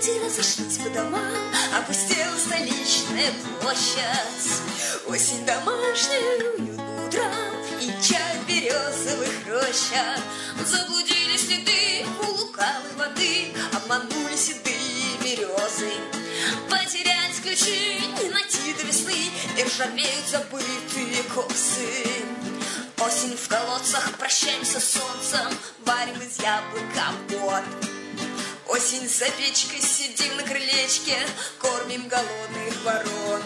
люди разошлись по домам, опустела столичная площадь. Осень домашняя, уют по утрам и чай в березовых рощах. Заблудились следы у лукавой воды, обманули седые березы. Потерять ключи, не найти до весны, и ржавеют забытые косы. Осень в колодцах, прощаемся с солнцем, варим из яблок компот. Осень за печкой, сидим на крылечке, кормим голодных ворон.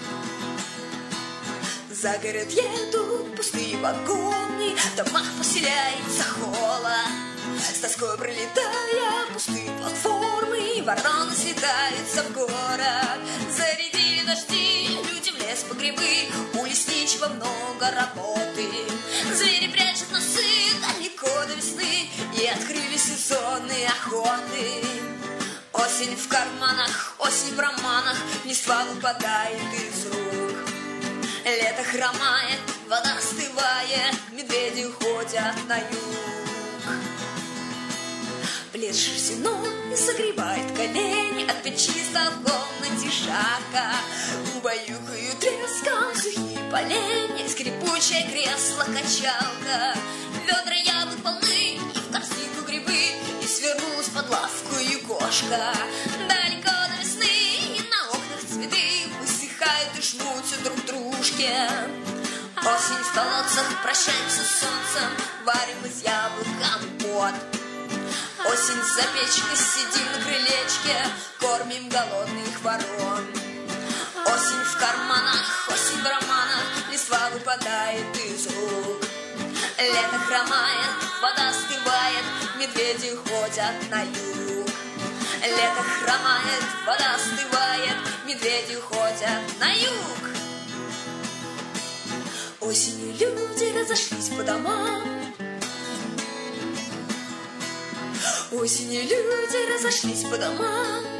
За город едут пустые вагоны, в домах поселяется холод. С тоской пролетая пустые платформы, вороны слетаются в город. Зарядили дожди, люди в лес по грибы, у лесничего много работы. Звери прячут носы далеко до весны, и открыли сезонные охоты. Осень в карманах, осень в романах, листва выпадает из рук. Лето хромает, вода остывает, медведи уходят на юг. Лес шерстяной согревает колени, от печи стал в комнате жарко. Убаюкают треском сухие поленья, скрипучее кресло-качалка. Ведра яблок полны, и в корзинку грибы, и свернулась под лавку кошка. Далеко до весны, и на окнах цветы высыхают и жмутся друг к дружке. Осень в колодцах, прощаемся с солнцем, варим из яблок компот. Осень за печкой, сидим на крылечке, кормим голодных ворон. Осень в карманах, осень в романах, листва выпадает из рук. Лето хромает, вода остывает, медведи ходят на юг. Лето хромает, вода остывает, медведи ходят на юг. Осенью люди разошлись по домам. Осенью люди разошлись по домам.